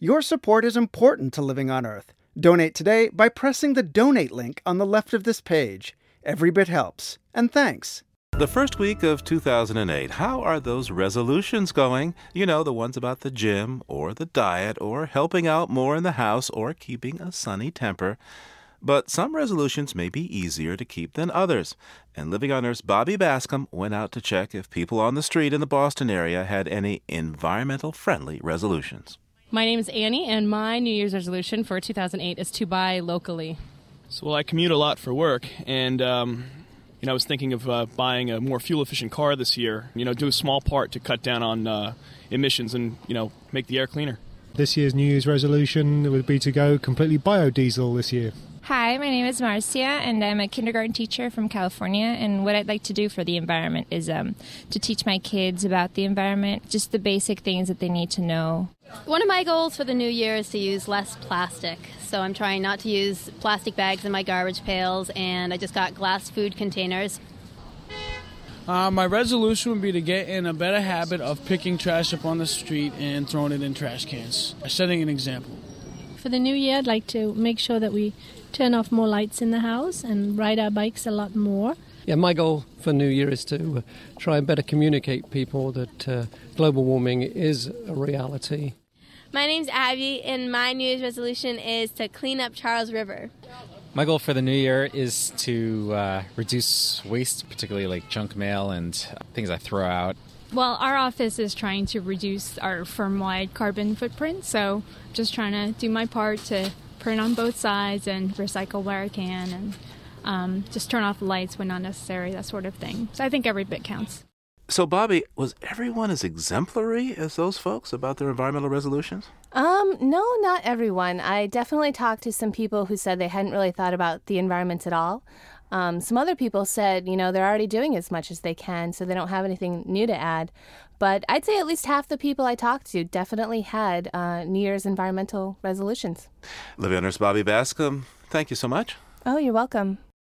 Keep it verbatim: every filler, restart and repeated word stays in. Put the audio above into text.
Your support is important to Living on Earth. Donate today by pressing the donate link on the left of this page. Every bit helps. And thanks. The first week of two thousand eight, how are those resolutions going? You know, the ones about the gym or the diet or helping out more in the house or keeping a sunny temper. But some resolutions may be easier to keep than others. And Living on Earth's Bobby Bascom went out to check if people on the street in the Boston area had any environmental-friendly resolutions. My name is Annie, and my New Year's resolution for two thousand eight is to buy locally. So, well, I commute a lot for work, and um, you know, I was thinking of uh, buying a more fuel-efficient car this year. You know, do a small part to cut down on uh, emissions and, you know, make the air cleaner. This year's New Year's resolution would be to go completely biodiesel this year. Hi, my name is Marcia, and I'm a kindergarten teacher from California, and what I'd like to do for the environment is um, to teach my kids about the environment, just the basic things that they need to know. One of my goals for the new year is to use less plastic, so I'm trying not to use plastic bags in my garbage pails, and I just got glass food containers. Uh, my resolution would be to get in a better habit of picking trash up on the street and throwing it in trash cans, setting an example. For the new year, I'd like to make sure that we turn off more lights in the house and ride our bikes a lot more. Yeah, my goal for New Year is to uh, try and better communicate people that uh, global warming is a reality. My name's Abby, and my New Year's resolution is to clean up Charles River. My goal for the new year is to uh, reduce waste, particularly like junk mail and things I throw out. Well, our office is trying to reduce our firm-wide carbon footprint, so just trying to do my part to print on both sides and recycle where I can, and um, just turn off the lights when not necessary, that sort of thing. So I think every bit counts. So, Bobby, was everyone as exemplary as those folks about their environmental resolutions? Um, no, not everyone. I definitely talked to some people who said they hadn't really thought about the environment at all. Um, some other people said, you know, they're already doing as much as they can, so they don't have anything new to add. But I'd say at least half the people I talked to definitely had uh, New Year's environmental resolutions. Living on Earth's Bobby Bascom, thank you so much. Oh, you're welcome.